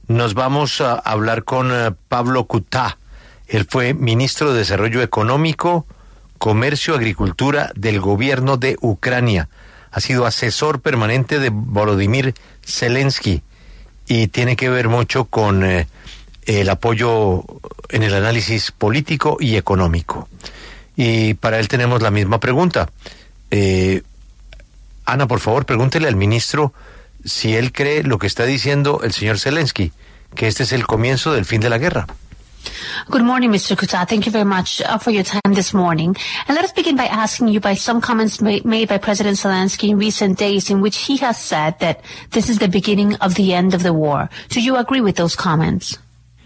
Nos vamos a hablar con Pablo Kutá. Él fue ministro de Desarrollo Económico, Comercio, Agricultura del gobierno de Ucrania. Ha sido asesor permanente de Volodymyr Zelensky y tiene que ver mucho con el apoyo en el análisis político y económico. Y para él tenemos la misma pregunta. Ana, por favor, pregúntele al ministro si él cree lo que está diciendo el señor Zelensky, que este es el comienzo del fin de la guerra. Good morning, Mr. Kutá. Thank you very much for your time this morning. And let us begin by asking you by some comments made by President Zelensky in recent days in which he has said that this is the beginning of the end of the war. Do you agree with those comments?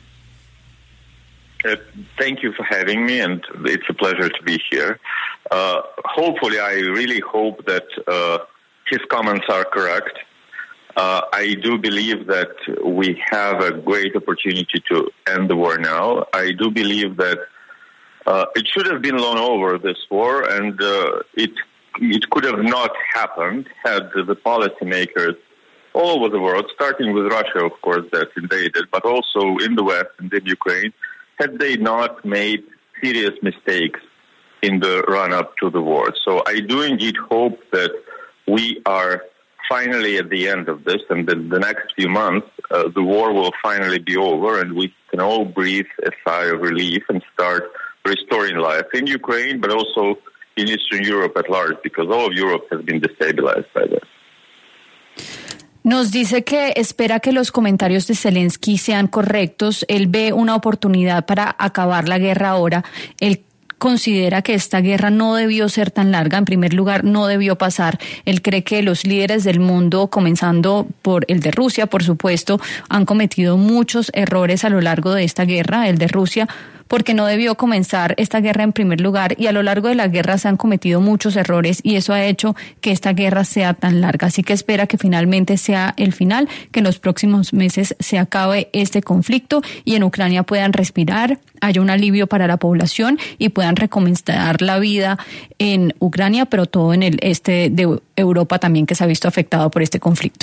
Thank you for having me, and it's a pleasure to be here. Hopefully, I really hope that his comments are correct. I do believe that we have a great opportunity to end the war now. I do believe that it should have been long over, this war, and it could have not happened had the policymakers all over the world, starting with Russia, of course, that invaded, but also in the West and in Ukraine, had they not made serious mistakes in the run-up to the war. So I do indeed hope that we are finally at the end of this, and in the next few months, the war will finally be over, and we can all breathe a sigh of relief and start restoring life in Ukraine, but also in Eastern Europe at large, because all of Europe has been destabilized by this. Nos dice que espera que los comentarios de Zelensky sean correctos. Él ve una oportunidad para acabar la guerra ahora. Él considera que esta guerra no debió ser tan larga. En primer lugar, no debió pasar. Él cree que los líderes del mundo, comenzando por el de Rusia, por supuesto, han cometido muchos errores a lo largo de esta guerra. El de Rusia, porque no debió comenzar esta guerra en primer lugar, y a lo largo de la guerra se han cometido muchos errores y eso ha hecho que esta guerra sea tan larga. Así que espera que finalmente sea el final, que en los próximos meses se acabe este conflicto y en Ucrania puedan respirar, haya un alivio para la población y puedan recomenzar la vida en Ucrania, pero todo en el este de Europa también, que se ha visto afectado por este conflicto.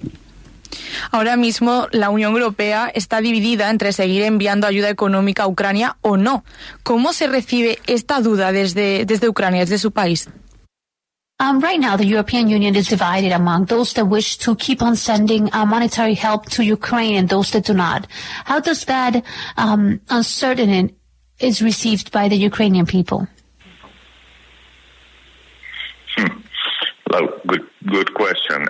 Ahora mismo la Unión Europea está dividida entre seguir enviando ayuda económica a Ucrania o no. ¿Cómo se recibe esta duda desde Ucrania, desde su país? Right now, the European Union is divided among those that wish to keep on sending monetary help to Ukraine and those that do not. How does that uncertainty is received by the Ukrainian people? Good question.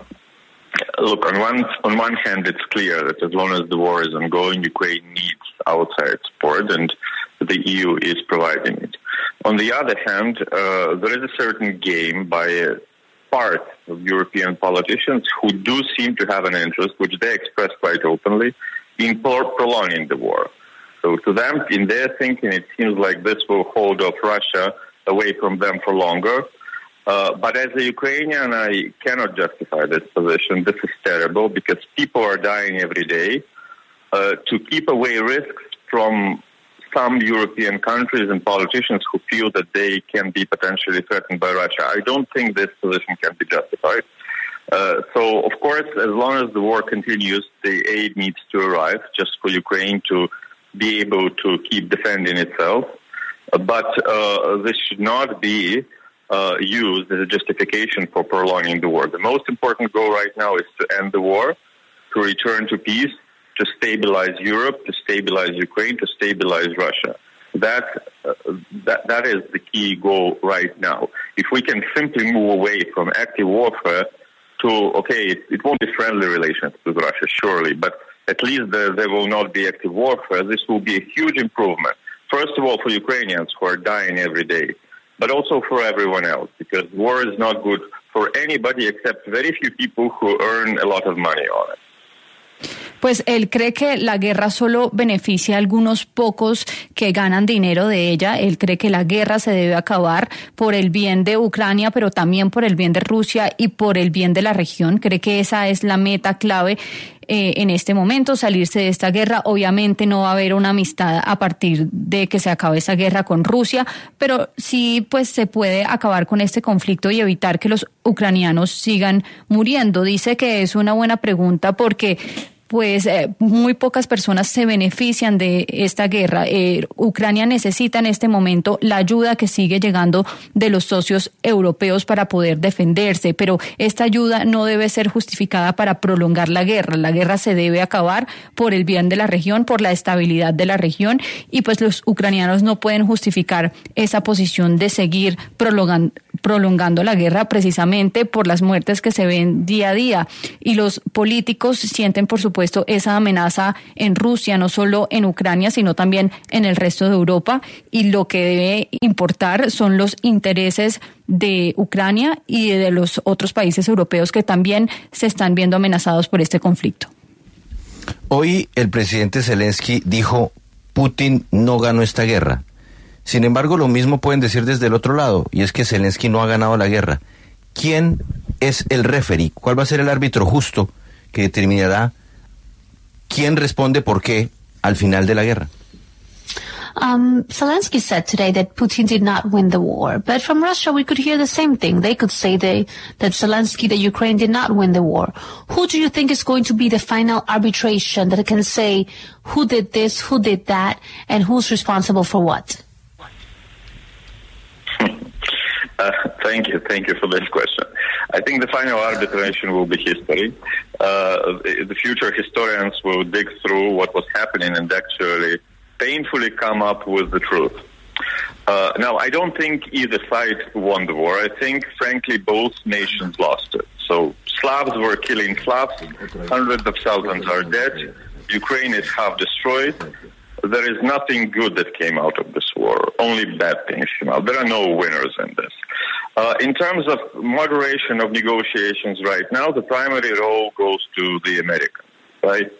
Look, on one hand, it's clear that as long as the war is ongoing, Ukraine needs outside support, and the EU is providing it. On the other hand, there is a certain game by a part of European politicians who do seem to have an interest, which they express quite openly, in prolonging the war. So to them, in their thinking, it seems like this will hold off Russia away from them for longer. But as a Ukrainian, I cannot justify this position. This is terrible because people are dying every day. To keep away risks from some European countries and politicians who feel that they can be potentially threatened by Russia, I don't think this position can be justified. So, of course, as long as the war continues, the aid needs to arrive just for Ukraine to be able to keep defending itself. But this should not be used as a justification for prolonging the war. The most important goal right now is to end the war, to return to peace, to stabilize Europe, to stabilize Ukraine, to stabilize Russia. That is the key goal right now. If we can simply move away from active warfare to, okay, it won't be friendly relations with Russia, surely, but at least there will not be active warfare. This will be a huge improvement. First of all, for Ukrainians who are dying every day, but also for everyone else, because war is not good for anybody except very few people who earn a lot of money on it. Pues él cree que la guerra solo beneficia a algunos pocos que ganan dinero de ella. Él cree que la guerra se debe acabar por el bien de Ucrania, pero también por el bien de Rusia y por el bien de la región. Cree que esa es la meta clave en este momento, salirse de esta guerra. Obviamente no va a haber una amistad a partir de que se acabe esa guerra con Rusia, pero sí pues se puede acabar con este conflicto y evitar que los ucranianos sigan muriendo. Dice que es una buena pregunta porque pues muy pocas personas se benefician de esta guerra. Ucrania necesita en este momento la ayuda que sigue llegando de los socios europeos para poder defenderse, pero esta ayuda no debe ser justificada para prolongar la guerra. La guerra se debe acabar por el bien de la región, por la estabilidad de la región, y pues los ucranianos no pueden justificar esa posición de seguir prolongando la guerra precisamente por las muertes que se ven día a día. Y los políticos sienten, por supuesto, esa amenaza en Rusia, no solo en Ucrania, sino también en el resto de Europa, y lo que debe importar son los intereses de Ucrania y de los otros países europeos que también se están viendo amenazados por este conflicto. Hoy el presidente Zelensky dijo: Putin no ganó esta guerra. Sin embargo, lo mismo pueden decir desde el otro lado, y es que Zelensky no ha ganado la guerra. ¿Quién es el referee? ¿Cuál va a ser el árbitro justo que determinará quién responde por qué al final de la guerra? Zelensky said today that Putin did not win the war, but from Russia we could hear the same thing. They could say that Zelensky, that Ukraine did not win the war. Who do you think is going to be the final arbitration that can say who did this, who did that, and who's responsible for what? Thank you for this question. I think the final arbitration will be history. The future historians will dig through what was happening and actually painfully come up with the truth. Now, I don't think either side won the war. I think, frankly, both nations lost it. So Slavs were killing Slavs. Hundreds of thousands are dead. Ukraine is half destroyed. There is nothing good that came out of this war. Only bad things came out. There are no winners in this. In terms of moderation of negotiations right now, the primary role goes to the Americans, right?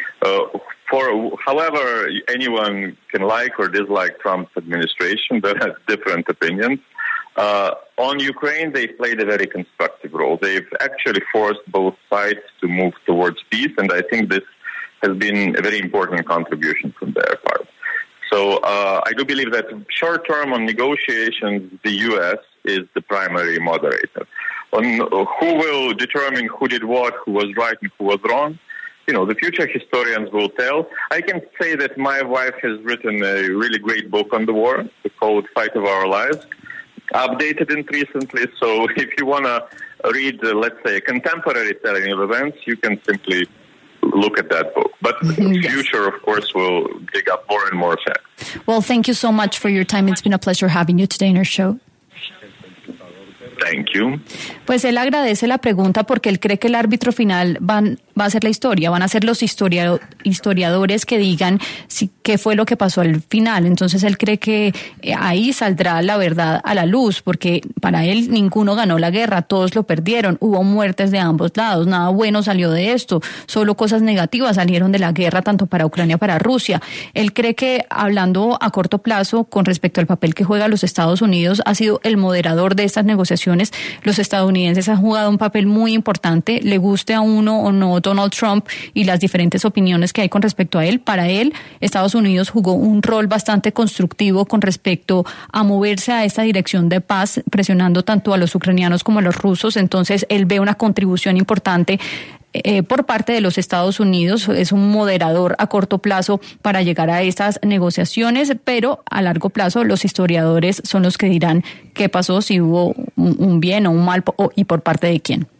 However anyone can like or dislike Trump's administration, that has different opinions. On Ukraine, they played a very constructive role. They've actually forced both sides to move towards peace, and I think this has been a very important contribution from their part. So I do believe that short term on negotiations, the U.S. is the primary moderator. On who will determine who did what, who was right and who was wrong, the future historians will tell. I can say that my wife has written a really great book on the war. It's called Fight of Our Lives. Updated it recently, so if you want to read, let's say, a contemporary telling of events, you can simply look at that book. But the future, of course, will dig up more and more facts. Well, thank you so much for your time. It's been a pleasure having you today in our show. Thank you. Pues él agradece la pregunta porque él cree que el árbitro final va a ser la historia, van a ser los historiadores que digan qué fue lo que pasó al final. Entonces él cree que ahí saldrá la verdad a la luz, porque para él ninguno ganó la guerra, todos lo perdieron, hubo muertes de ambos lados, nada bueno salió de esto, solo cosas negativas salieron de la guerra tanto para Ucrania como para Rusia. Él cree que, hablando a corto plazo con respecto al papel que juega los Estados Unidos, ha sido el moderador de estas negociaciones. Los estadounidenses han jugado un papel muy importante, le guste a uno o no Donald Trump y las diferentes opiniones que hay con respecto a él. Para él, Estados Unidos jugó un rol bastante constructivo con respecto a moverse a esta dirección de paz, presionando tanto a los ucranianos como a los rusos. Entonces, él ve una contribución importante por parte de los Estados Unidos, es un moderador a corto plazo para llegar a estas negociaciones, pero a largo plazo los historiadores son los que dirán qué pasó, si hubo un bien o un mal y por parte de quién.